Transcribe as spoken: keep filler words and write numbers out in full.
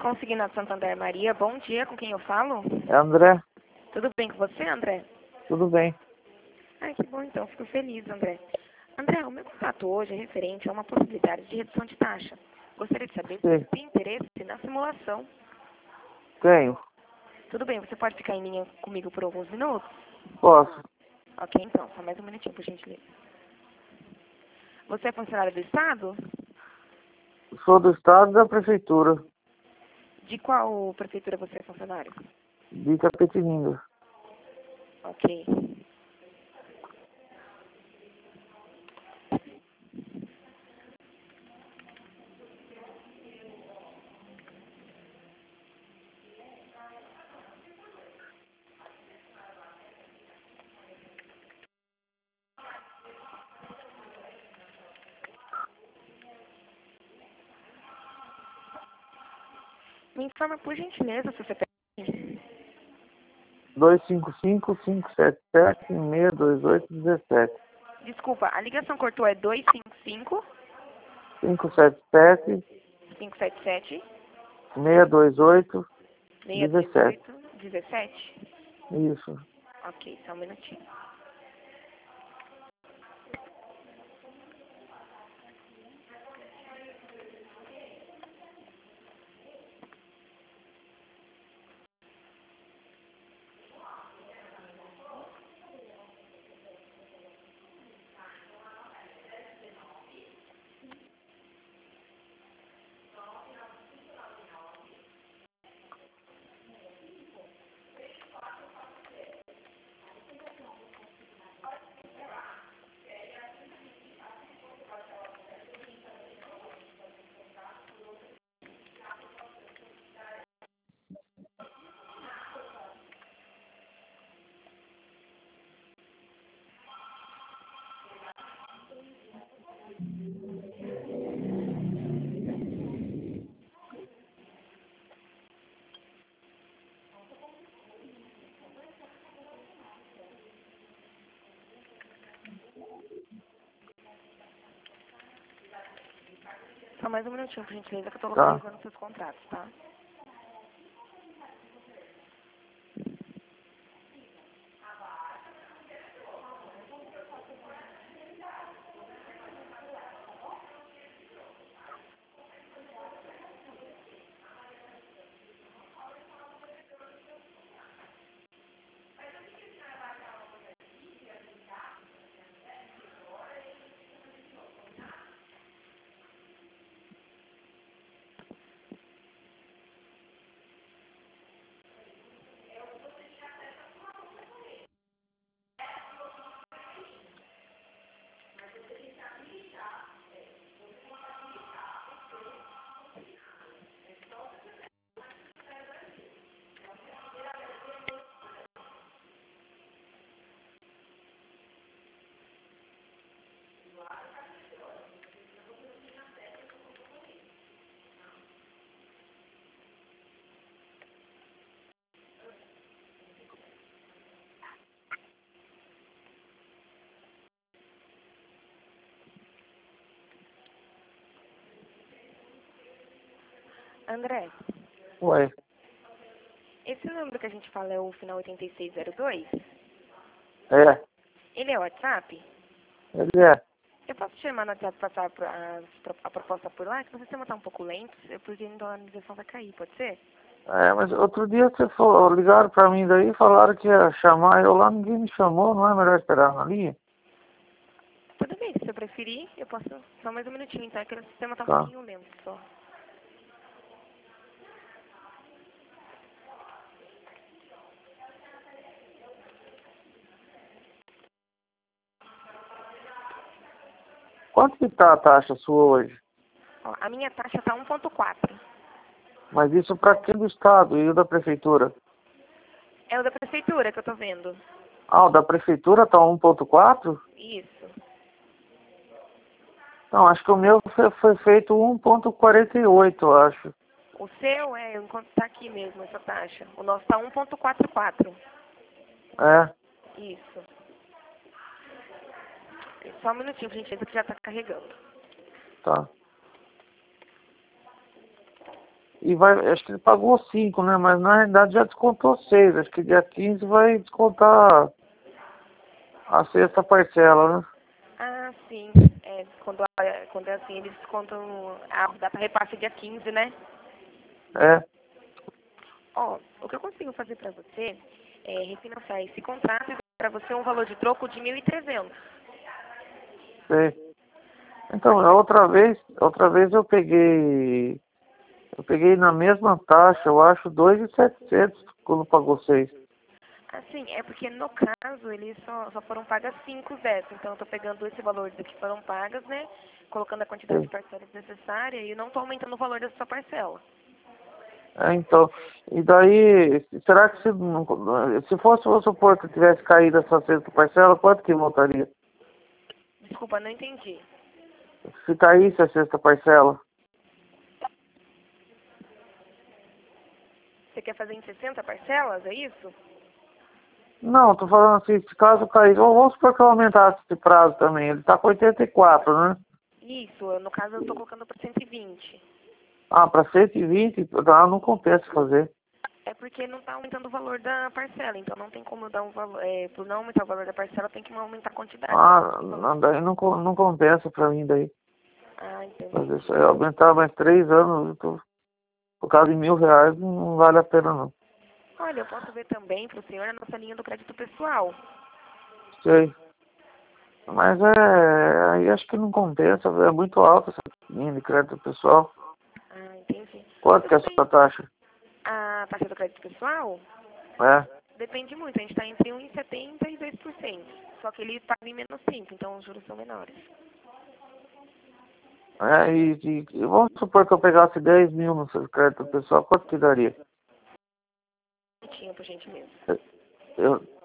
Consignado Santander Maria, bom dia, com quem eu falo? É André? Tudo bem com você, André? Tudo bem. Ai, que bom então, fico feliz, André. André, o meu contato hoje é referente a uma possibilidade de redução de taxa. Gostaria de saber se Sim. você tem interesse na simulação. Tenho. Tudo bem, você pode ficar em linha comigo por alguns minutos? Posso. Ok, então, só mais um minutinho, por gentileza. Você é funcionário do Estado? Sou do estado e da prefeitura De qual prefeitura você é funcionário? de Itapetininga. Ok. Me informa, por gentileza, se você tem. dois cinco cinco, cinco sete sete, seis dois oito, um sete. Desculpa, a ligação cortou é dois cinco cinco, cinco sete sete, cinco sete sete, seis dois oito, seis dois um sete. oito, um sete. Isso. Ok, só um minutinho. Só mais um minutinho, por gentileza, que eu estou Tá. localizando seus contratos, tá? André, Ué. esse número que a gente fala é o final oitenta e seis zero dois? É. Ele é o WhatsApp? Ele é. Eu posso te chamar no WhatsApp e passar pro- a, a proposta por lá? Que o sistema está um pouco lento, eu porque a atualização vai cair, pode ser? É, mas outro dia você falou, ligaram pra mim daí e falaram que ia chamar eu lá, ninguém me chamou, não é melhor esperar na linha? Tudo bem, se eu preferir, eu posso... Só mais um minutinho, tá? Que o sistema está um Tá. pouquinho lento só. Quanto que tá a taxa sua hoje? Ó, a minha taxa está um ponto quatro. Mas isso pra quem do estado e o da prefeitura? É o da prefeitura que eu tô vendo. Ah, o da prefeitura tá um ponto quatro? Isso. Não, acho que o meu foi, foi feito um ponto quarenta e oito, eu acho. O seu é, enquanto tá aqui mesmo, essa taxa. O nosso tá um ponto quarenta e quatro. É, Isso. Só um minutinho, gente, que já tá carregando. tá. e vai, acho que ele pagou cinco, né? Mas na realidade já descontou seis. Acho que dia quinze vai descontar a sexta parcela, né? Ah, sim. É, quando, quando é assim, eles descontam a data repasse dia quinze, né? É, Ó, o que eu consigo fazer pra você é refinanciar esse contrato e para você um valor de troco de mil e trezentos. sei. Então, a outra vez, outra vez eu peguei, eu peguei na mesma taxa, eu acho, dois mil e setecentos quando pagou seis. Assim, é porque no caso eles só, só foram pagas cinco dessas. Então eu tô pegando esse valor do que foram pagas, né? Colocando a quantidade de Sei. parcelas necessária e não tô aumentando o valor da sua parcela. É, então, e daí, será que se, não- se fosse, vamos supor que tivesse caído essa sexta parcela, quanto que voltaria? Desculpa, não entendi. Se caísse a sexta parcela? Você quer fazer em sessenta parcelas, é isso? Não, tô falando assim, se caso caísse, vamos supor que eu aumentasse esse prazo também, ele tá com oitenta e quatro, né? Isso, no caso eu tô colocando para cento e vinte. Ah, para cento e vinte, ah, não compensa fazer. É porque não tá aumentando o valor da parcela, então não tem como eu dar um valor. É, por não aumentar o valor da parcela, tem que aumentar a quantidade. Ah, não, daí não, co- não compensa pra mim daí. Ah, entendi. Fazer isso aí, aumentar mais três anos, eu tô, por causa de mil reais, não vale a pena não. Olha, eu posso ver também para o senhor a nossa linha do crédito pessoal. Sei. Mas é, aí acho que não compensa, é muito alta essa linha de crédito pessoal. Ah, entendi. Quanto que é Tudo a bem. sua taxa? A taxa do crédito pessoal É, depende muito. A gente está entre um vírgula setenta por cento e dois por cento. Só que ele paga em menos tempo, então os juros são menores. é e, e- e vamos supor que eu pegasse dez mil no seu crédito pessoal, quanto que daria? Tinha, por gentileza. Eu,